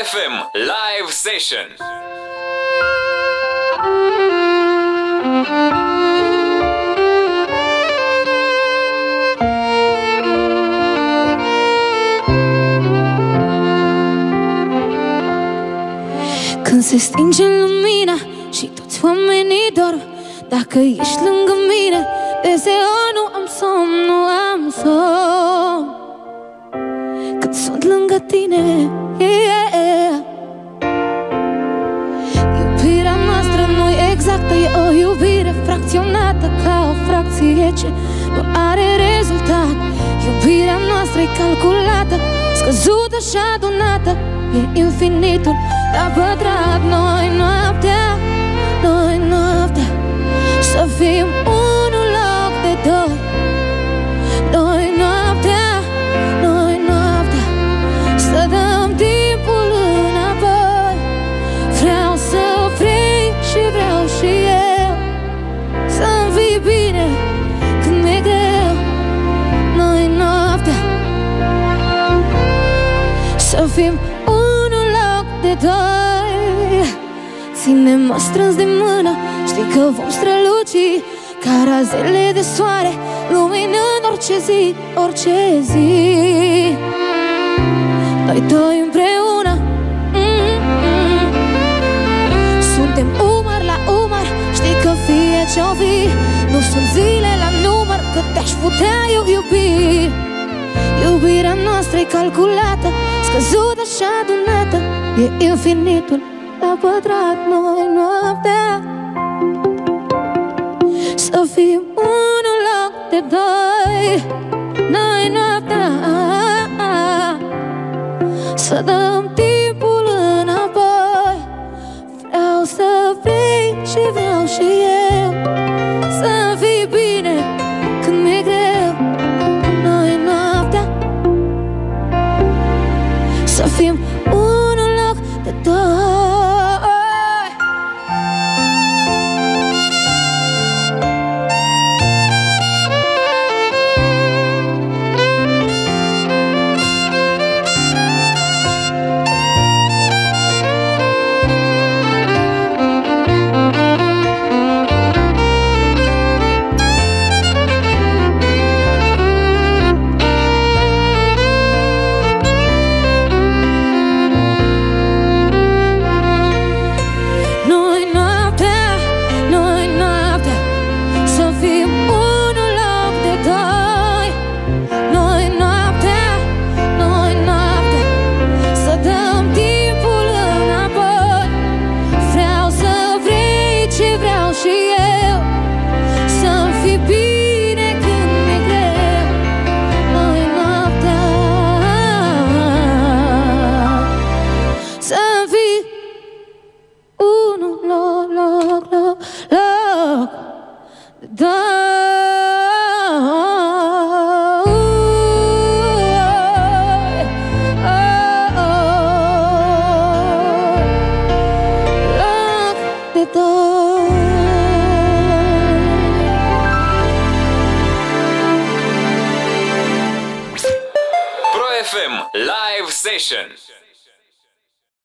FM Live Session. Când se stinge lumina și toți oamenii dorm, dacă ești lângă mine, deseori nu am somn, nu am somn. Când sunt lângă tine, yeah. Iubirea noastră nu e exactă, e o iubire fracționată ca o fracție ce nu are rezultat. Iubirea noastră e calculată, scăzută și adunată, e infinitul la pătrat. Noi noaptea, să fim unul loc de doi. Noi noaptea, să dăm timpul înapoi. Vreau să vrei și vreau și eu să-mi fii bine când mi-e greu. Noi noaptea, să fim unul loc de doi. Ține-mă strâns de mână, știi că vom străluci ca razele de soare, luminând orice zi, orice zi. Noi doi împreună, suntem umăr la umăr, știi că fie ce-o fi, nu sunt zile la număr, că te-aș putea eu iubi. Iubirea noastră e calculată, scăzută și adunată, e infinitul la pătrat. Noi noaptea, să fim unul loc de doi. Noi noaptea, să dăm timpul înapoi. Vreau să vrei și vreau și eu să fii bine când mi-e greu. Noi noaptea, să fim unul loc de doi. De